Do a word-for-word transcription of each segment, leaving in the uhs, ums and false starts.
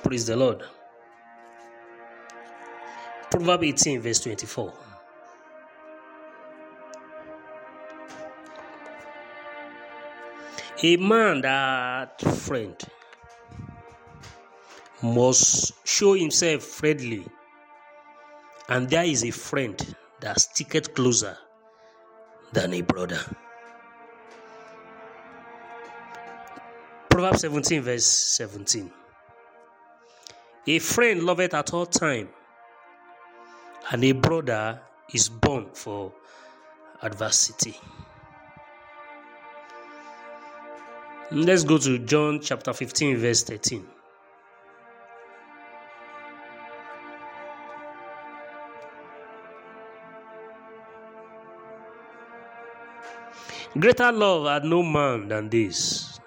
Praise the Lord. Proverbs eighteen, verse twenty-four. A man that friend must show himself friendly, and there is a friend that sticketh closer than a brother. Proverbs seventeen, verse seventeen. A friend loveth at all time, and a brother is born for adversity. Let's go to John chapter fifteen, verse thirteen. Greater love had no man than this,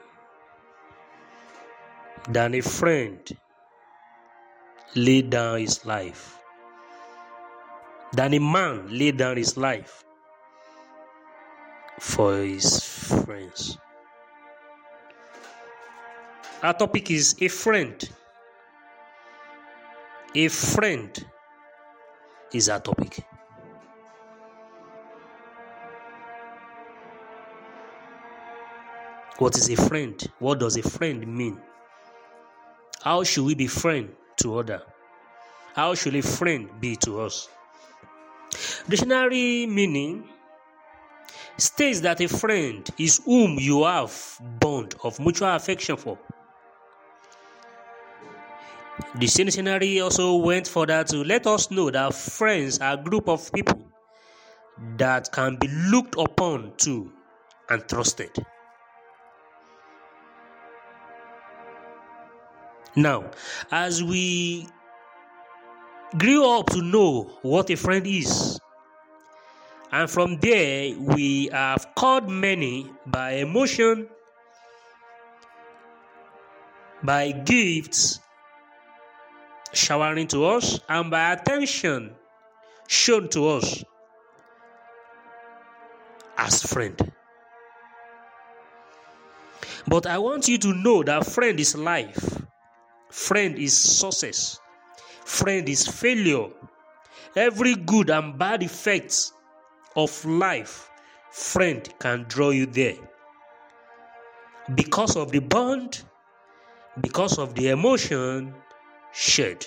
than a friend lay down his life, than a man lay down his life for his friends. Our topic is a friend. A friend is our topic. What is a friend? What does a friend mean? How should we be friend to others? How should a friend be to us? Dictionary meaning states that a friend is whom you have bond of mutual affection for. The dictionary also went further to let us know that friends are a group of people that can be looked upon to and trusted. Now, as we grew up to know what a friend is, and from there we have called many by emotion, by gifts showering to us, and by attention shown to us as friend. But I want you to know that friend is life, friend is success, friend is failure. Every good and bad effects of life, friend can draw you there. Because of the bond, because of the emotion shared.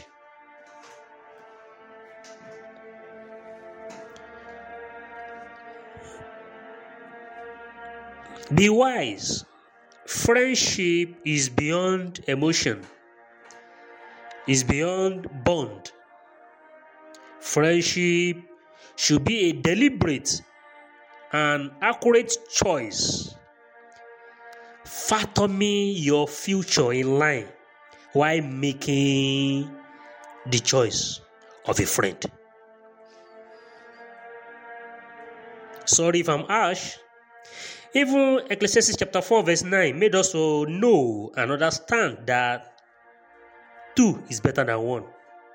Be wise. Friendship is beyond emotion, is beyond bond. Friendship should be a deliberate and accurate choice, fathoming your future in line while making the choice of a friend. Sorry if I'm harsh. Even Ecclesiastes chapter four verse nine made us to know and understand that two is better than one.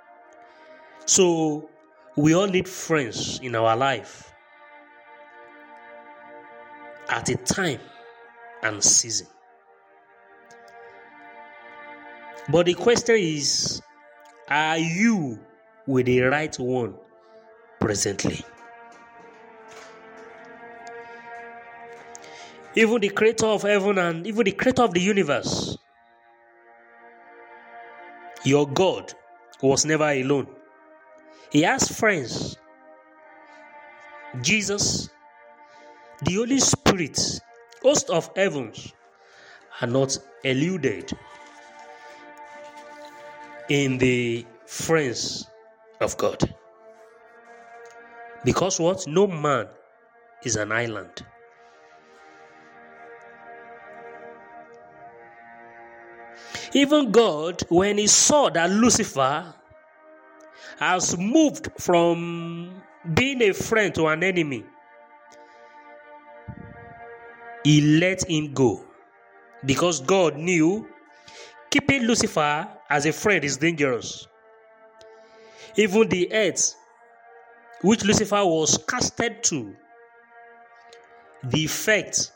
So we all need friends in our life at a time and season. But the question is, are you with the right one presently? Even the creator of heaven and even the creator of the universe, your God, was never alone. He has friends. Jesus, the Holy Spirit, host of heavens are not eluded in the friends of God. Because what? No man is an island. Even God, when he saw that Lucifer has moved from being a friend to an enemy, he let him go. Because God knew keeping Lucifer as a friend is dangerous. Even the earth which Lucifer was casted to, the effect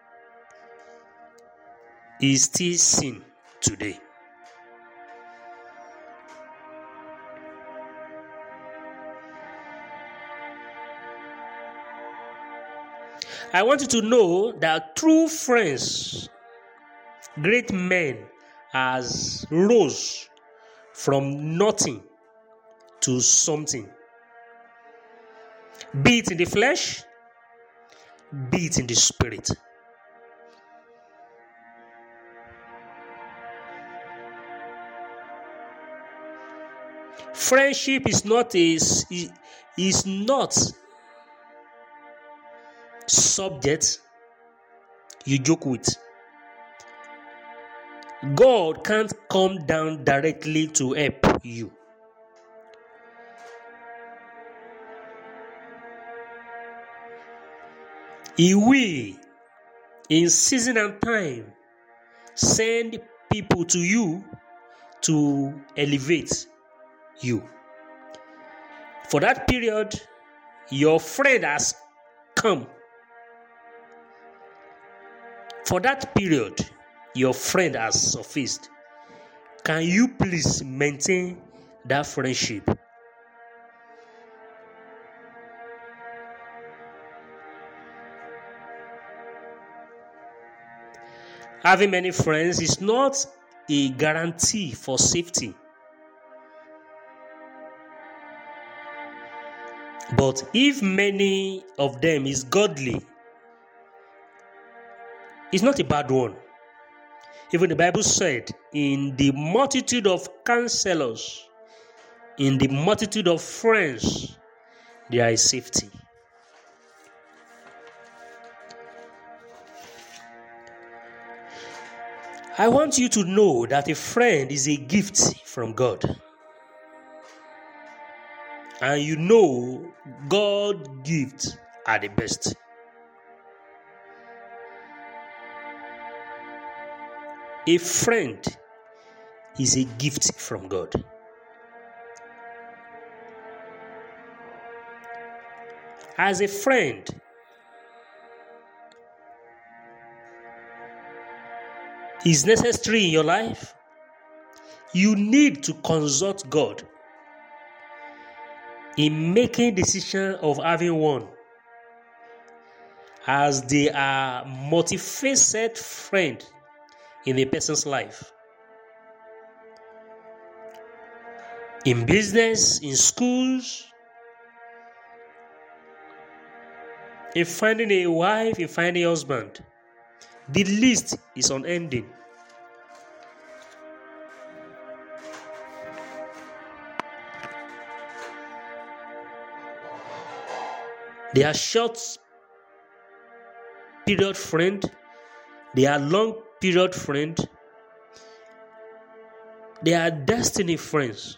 is still seen today. I want you to know that true friends, great men, has rose from nothing to something. Be it in the flesh, be it in the spirit. Friendship is not a, is not subject you joke with. God can't come down directly to help you. He will, in season and time, send people to you to elevate you. For that period, your friend has come. For that period, your friend has surfaced. Can you please maintain that friendship? Having many friends is not a guarantee for safety. But if many of them is godly, it's not a bad one. Even the Bible said, in the multitude of counselors, in the multitude of friends, there is safety. I want you to know that a friend is a gift from God. And you know, God's gifts are the best. A friend is a gift from God. As a friend, is necessary in your life, you need to consult God in making decision of having one, as they are multifaceted friend in a person's life. In business, in schools, in finding a wife, in finding a husband. The list is unending. They are short period friend. They are long period friend. They are destiny friends.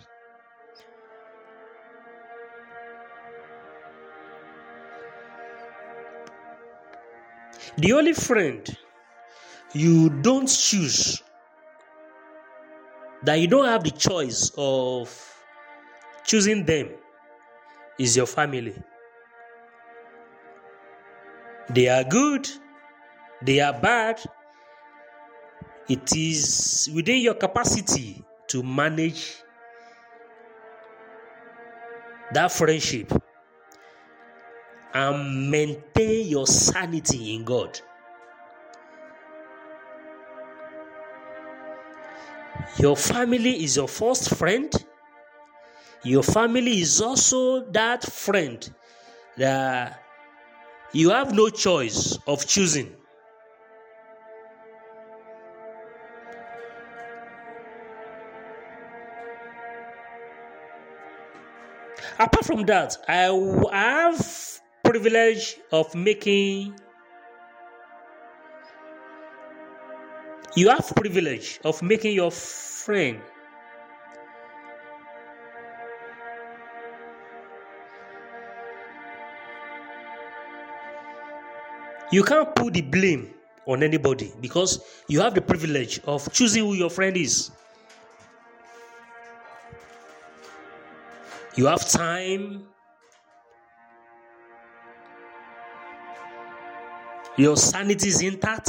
The only friend you don't choose, that you don't have the choice of choosing them, is your family. They are good, they are bad. It is within your capacity to manage that friendship and maintain your sanity in God. Your family is your first friend. Your family is also that friend that you have no choice of choosing. Apart from that, I have privilege of making you have privilege of making your friend you can't put the blame on anybody because you have the privilege of choosing who your friend is. You have time. Your sanity is intact.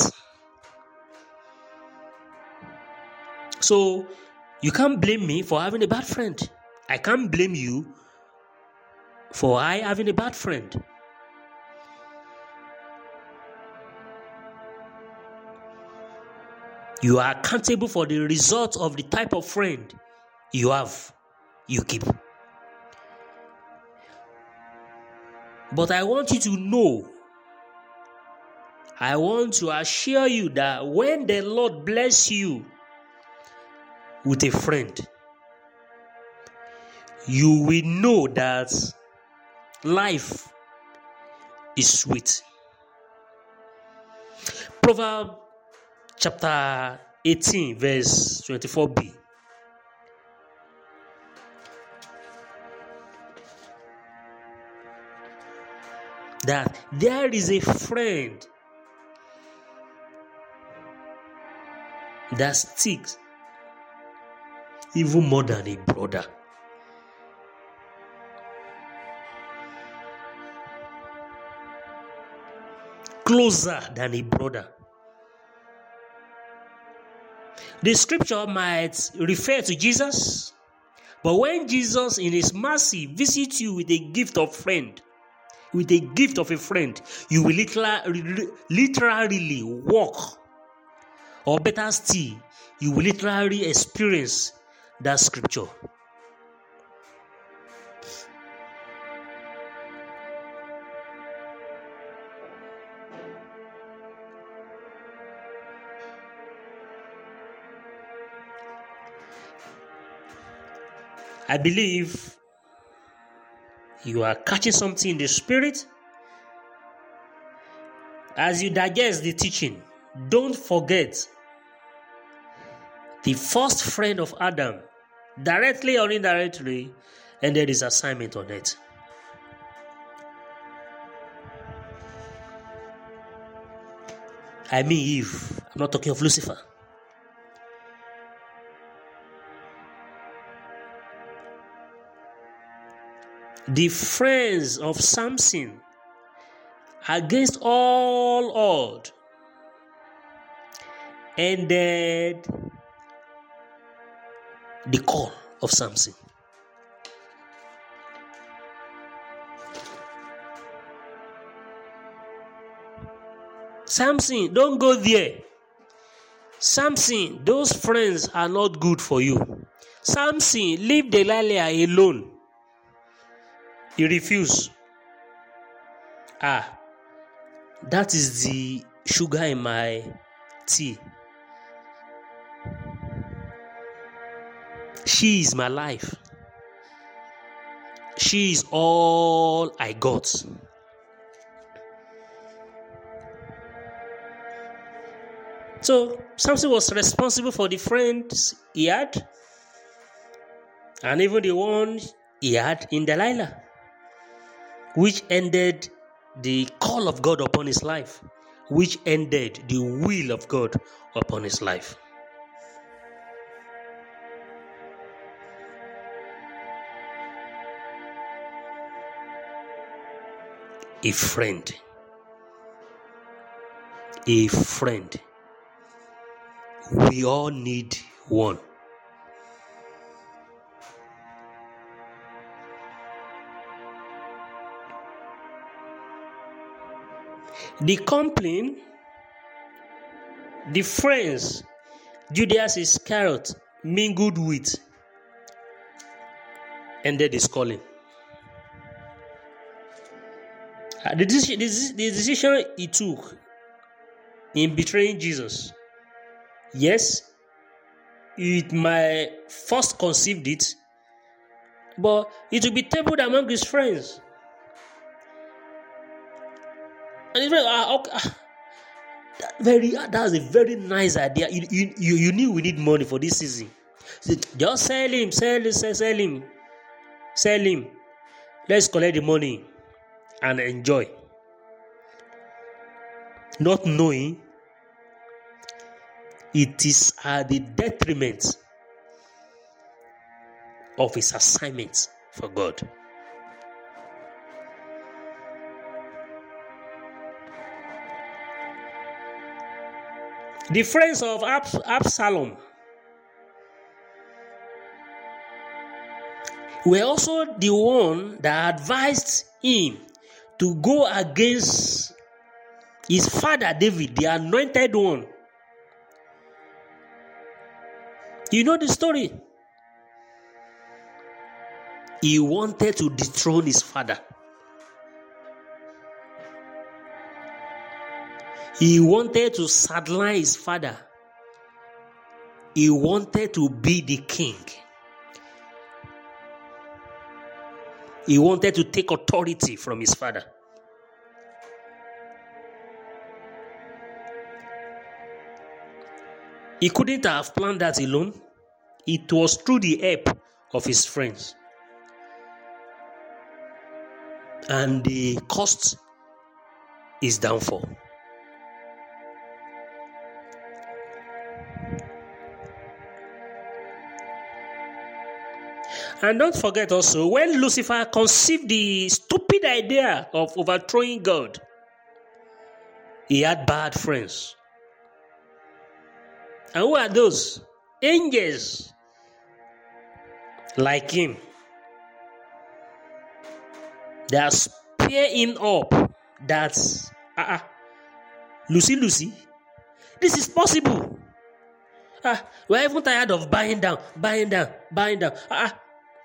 So you can't blame me for having a bad friend. I can't blame you for I having a bad friend. You are accountable for the result of the type of friend you have, you keep. But I want you to know, I want to assure you that when the Lord bless you with a friend, you will know that life is sweet. Proverbs chapter eighteen, verse twenty-four b. That there is a friend that sticks even more than a brother. Closer than a brother. The scripture might refer to Jesus, but when Jesus in his mercy visits you with a gift of friend, with a gift of a friend, you will literally, literally walk, or better still, you will literally experience that scripture. I believe you are catching something in the spirit. As you digest the teaching, don't forget the first friend of Adam, directly or indirectly, and there is assignment on it. I mean Eve. I'm not talking of Lucifer. The friends of Samson, against all odds, ended the call of Samson. Samson, don't go there. Samson, those friends are not good for you. Samson, leave Delilah alone. He refused. Ah, that is the sugar in my tea. She is my life. She is all I got. So Samson was responsible for the friends he had, and even the one he had in Delilah, which ended the call of God upon his life, which ended the will of God upon his life. A friend. A friend. We all need one. The complaint, the friends Judas Iscariot mingled with, ended his calling. The decision, the decision he took in betraying Jesus, yes, it might first conceived it, but it will be tabled among his friends. And it's very, uh, okay, uh, that very uh, that's a very nice idea. You, you, you, you knew we need money for this season. So just sell him, sell him, sell, sell him, sell him. Let's collect the money and enjoy. Not knowing it is at the detriment of his assignment for God. The friends of Abs- Absalom were also the one that advised him to go against his father David, the anointed one. You know the story. He wanted to dethrone his father. He wanted to sideline his father. He wanted to be the king. He wanted to take authority from his father. He couldn't have planned that alone. It was through the help of his friends. And the cost is downfall. And don't forget also, when Lucifer conceived the stupid idea of overthrowing God, he had bad friends. And who are those? Angels like him. They are spear him up. That's uh-uh. Lucy, Lucy, this is possible. Ah, we're even tired of buying down, buying down, buying down. Ah,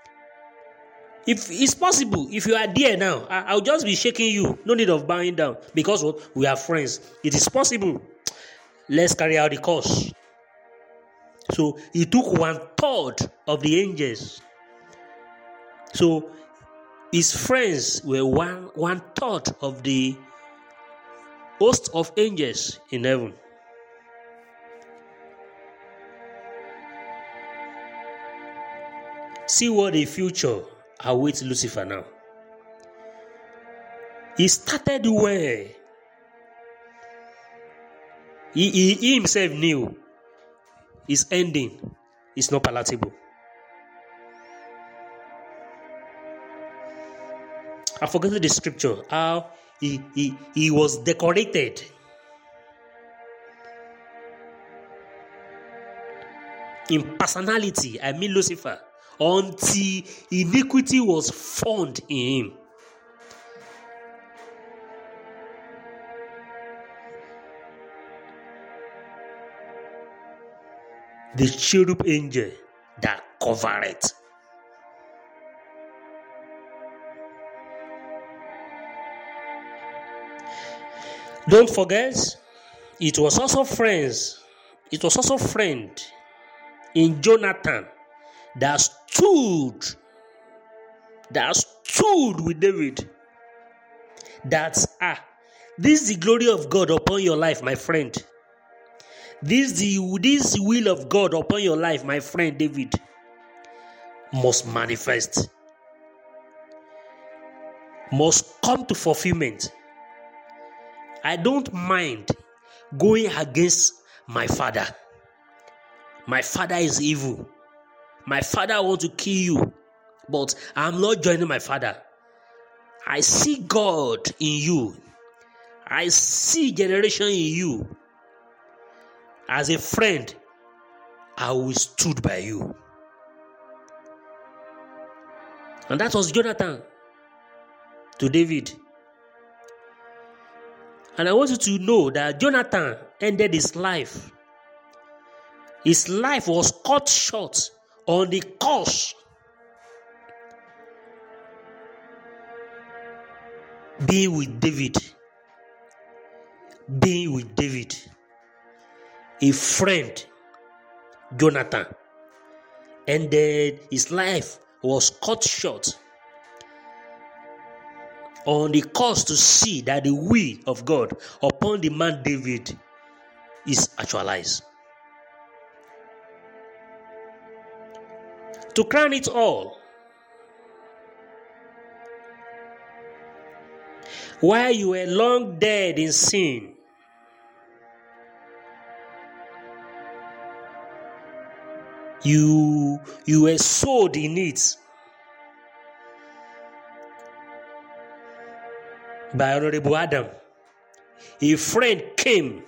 if it's possible, if you are there now, I'll just be shaking you. No need of buying down because what? We are friends. It is possible. Let's carry out the course. So he took one third of the angels. So his friends were one one third of the host of angels in heaven. See what the future awaits Lucifer now. He started well. He, he, he himself knew his ending is not palatable. I forgot the scripture, how he, he, he was decorated. In personality, I mean Lucifer, until iniquity was found in him. The cherub angel that covered it. Don't forget, it was also friends. It was also friend in Jonathan that stood, that stood with David. That ah, this is the glory of God upon your life, my friend. This the this will of God upon your life, my friend David, must manifest, must come to fulfillment. I don't mind going against my father. My father is evil. My father wants to kill you, but I'm not joining my father. I see God in you. I see generation in you. As a friend, I will stood by you. And that was Jonathan to David. And I want you to know that Jonathan ended his life. His life was cut short on the course. Being with David. Being with David. A friend, Jonathan, ended his life was cut short on the course to see that the will of God upon the man David is actualized. To crown it all, while you were long dead in sin, You, you were sold in it by Honorable Adam. A friend came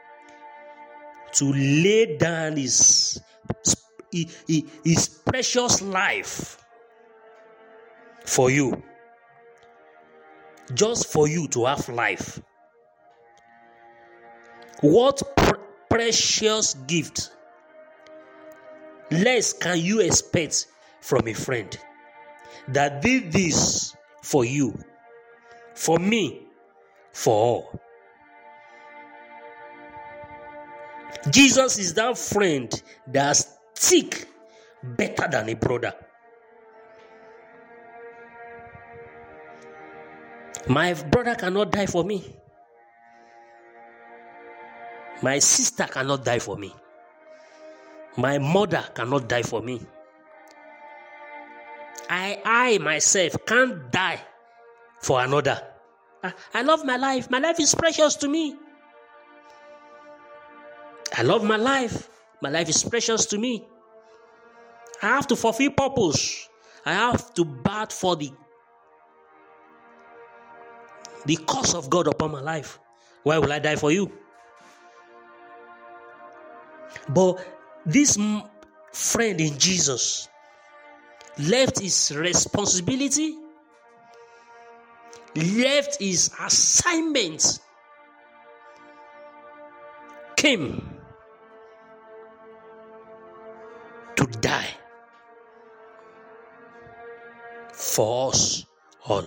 to lay down his, his, his precious life for you. Just for you to have life. What pr- precious gift less can you expect from a friend that did this for you, for me, for all. Jesus is that friend that sticks better than a brother. My brother cannot die for me. My sister cannot die for me. My mother cannot die for me. I, I myself can't die for another. I, I love my life. My life is precious to me. I love my life. My life is precious to me. I have to fulfill purpose. I have to bat for the, the cause of God upon my life. Why will I die for you? But this friend in Jesus left his responsibility, left his assignment, came to die for us all.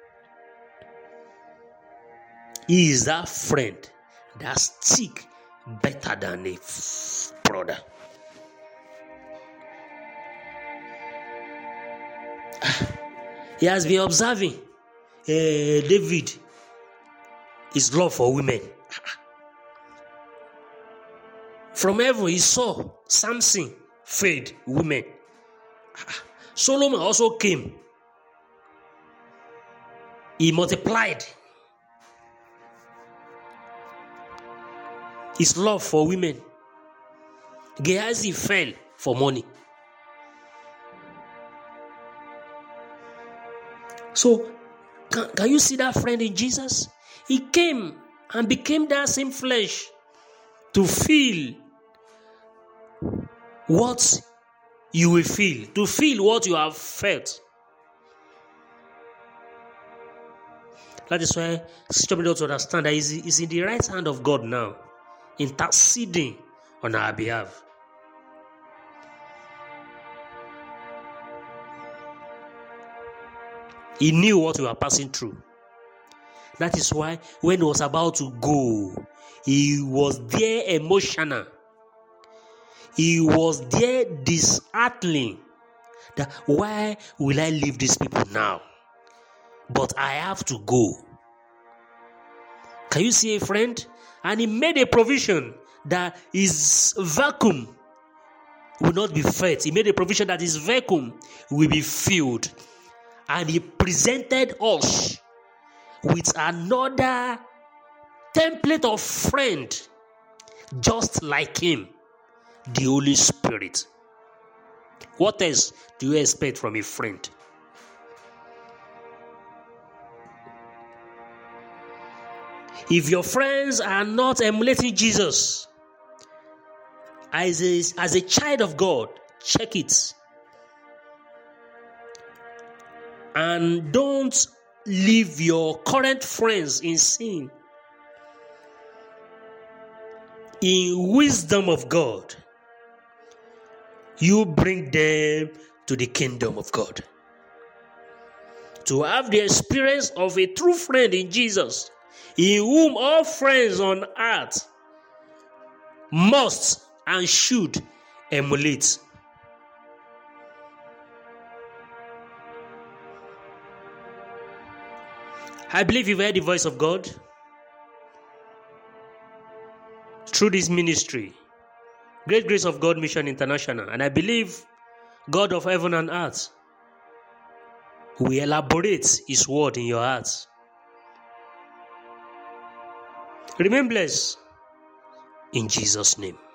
He is that friend that sticks better than a brother. He has been observing uh, David, his love for women. From heaven, he saw Samson fade women. Solomon also came. He multiplied his love for women. Gehazi fell for money. So, can, can you see that friend in Jesus? He came and became that same flesh to feel what you will feel, to feel what you have felt. That is why Scripture made us understand that He is in the right hand of God now, interceding on our behalf. He knew what we were passing through. That is why when he was about to go, he was there emotional. He was there disheartening. That why will I leave these people now? But I have to go. Can you see a friend? And he made a provision that his vacuum will not be fed. He made a provision that his vacuum will be filled. And he presented us with another template of friend, just like him, the Holy Spirit. What else do you expect from a friend? If your friends are not emulating Jesus, as a, as a child of God, check it. And don't leave your current friends in sin. In wisdom of God, you bring them to the kingdom of God. To have the experience of a true friend in Jesus, in whom all friends on earth must and should emulate. I believe you've heard the voice of God through this ministry, Great Grace of God Mission International. And I believe God of heaven and earth will elaborate His word in your hearts. Remain blessed in Jesus' name.